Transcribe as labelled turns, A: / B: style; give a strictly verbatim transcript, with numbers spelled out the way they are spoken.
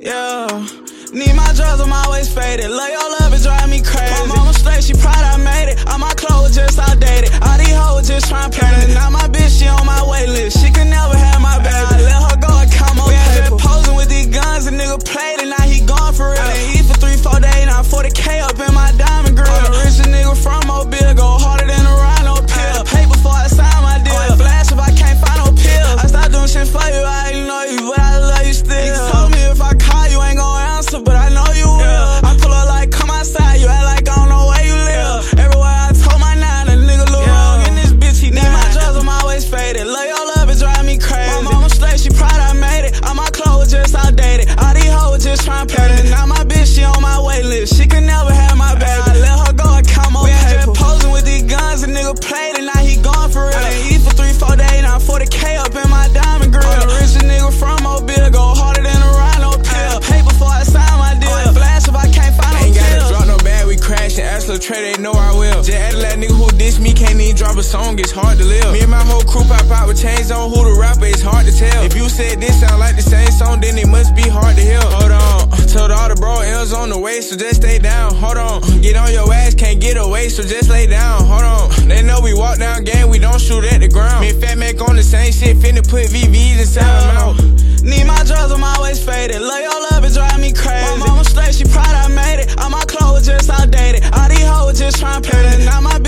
A: Yeah. Need my drugs, I'm always faded. Love your love, it drive me crazy. My mama straight, she proud I made it. All my clothes just outdated. All these hoes just tryna play me. Now my bitch, she on my wait list. She can never have my baby. I let her go and count more paper. Just posing with these guns, a nigga played and now he gone for real. I done eat for three, four days, now forty K up in my diamond grill. I'm the richest nigga from Mobile, go harder than a rhino pill. Pay before I sign my deal. I flash if I can't find no pills. I stop doing shit for you, I ain't know you, but I love you still. You told me if I call you, ain't gon' answer, but I know you will. Yeah. I pull up like, come outside, you act like I don't know where you live. Yeah. Everywhere I told my nine, a nigga look yeah. wrong in this bitch, he need my drugs, I'm always faded. Love your love, it drive me crazy. My mama straight, she proud I made it. All my clothes just outdated. All these hoes just tryna play me. Now my bitch, she on my wait list. She can never have my baby. I let her go and count more paper. Just posing with these guns, a nigga played and now he gone for real. I done eat for three, four days, now forty K up in my diamond grill. I'm the richest nigga from Mobile, go harder than a rhino pill. Pay before I sign my deal. I flash if I can't find no pills. Ain't gotta drop no bag, we crashin'. Ask Lil Trey, they know I will. Just add a that nigga who diss me, can't even drop a song, it's hard to live. Me and my whole crew pop out with chains on, who the rapper, it's hard to tell. If you said this sound like the same song, then it must be hard to hear. Hold on, told all the bro L's on the way, so just stay down. Hold on, get on your ass, can't get away, so just lay down. Hold on, they know we walk down gang, we don't shoot at the ground. Me and Fat Mac on the same shit, finna put V Vs inside my mouth. Need my drugs, I'm always faded. Love your love, it drive me crazy. My mama straight, she proud I made it. All my clothes just outdated. All these hoes just tryna play me. Now my